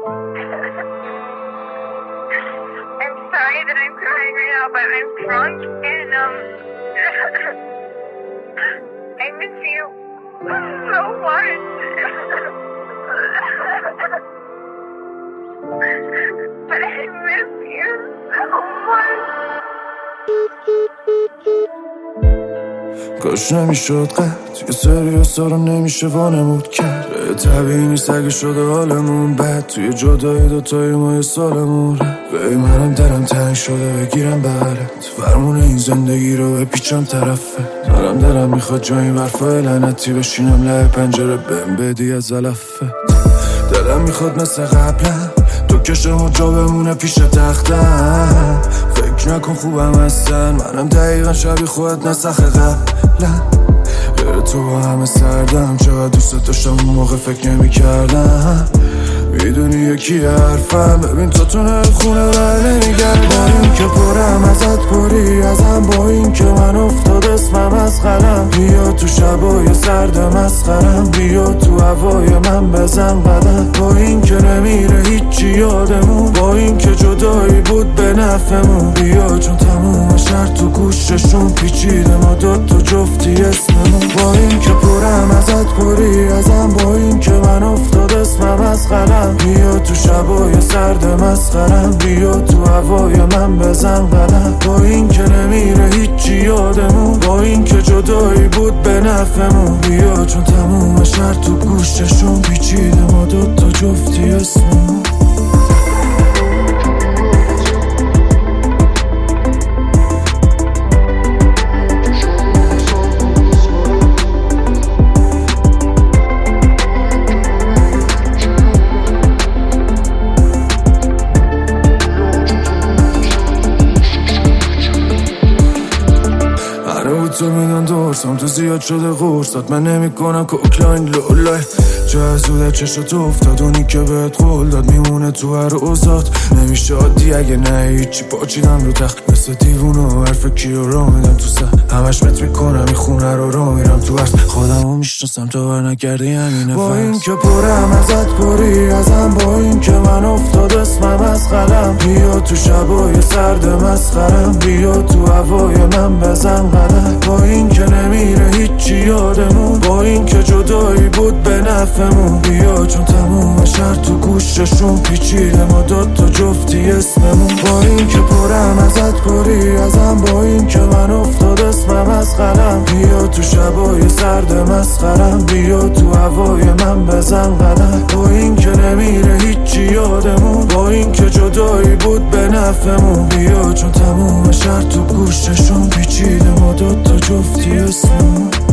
I'm sorry that I'm crying right now, but I'm drunk and I miss you so much. But I miss you so much. کاش نمیشد قد یه سری سارا نمیشه وانمود کرد طبیعی نیست اگه شده حالمون بد توی جدایی دوتایی ما یه سالمون به منم دلم تنگ شده بگیرم بغلت فرمون این زندگی رو بپیچم طرفه منم دلم میخواد جایی برفای لعنتی بشینم لای پنجره بهم بدی از علفت دلم میخواد مثل قبلا تو کشم و جا بمونه پیش تختم فکر نکن خوبم هستن منم دقیقا شبیه خودت نسخ قبلا غیر تو با همه سردم چقدر دوست داشتم اون موقع فکر نمی کردم میدونی یکی حرفم ببین تو نر خونه بر نمیگردم که پرم ازت پری ازم با این که من افتاد اسمم از قلم بیا تو شبای سرد مسخرم بیا تو هوای من بزن قدم با این که نمیره هیچی یادمون با این که جدایی بود به نفعمون بیا چون تموم شهر تو گوششون پیچیده ما دوتا جفتی اسممون با این که پرم ازت پری ازم با این که من افتاد اسمم از قلم بیا تو شبای سرد مسخرم بیا تو هوای من بزن قدم با این که نمیره هیچی یادمون با این که جدایی بود به نفعمون بیا چون تموم شهر تو گوششون پیچیده ما دوتا جفتی اسممون تو میگن دورسم تو زیاد شده قرصات من نمی کنم کوکلاین لولای چه زوده چشت افتاد اونی که بهت قول داد میمونه تو هر اوزاد نمیشه عادی اگه نه هیچی پاچیدم رو تخت مثل دیوونو حرف کیو رو میدم تو سر همش مت میکنم این خونه رو میرم تو عرض خودم رو میشناسم تو بر نکردی همینه با این که پرم ازت پری ازم با این که من افتاد اسمم از قلم بیا تو شبای سرد مسخرم بیا تو هوای من بزن قدم با این که نمیره هیچی یادمون با این که جدایی بود به نفعمون بیا چون تموم شهر تو گوششون پیچیده ما دوتا جفتی اسممون با این که پرم ازت پری ازم با این که من افتاد اسمم از قلم بیا تو شبای سرد مسخرم بیا تو هوای من بزن قدم با این که نمیره هیچی یادمون با این که جدایی بود به نفعمون بیا چون تموم شهر تو گوششون پیچیده ما دوتا جفتی اسممون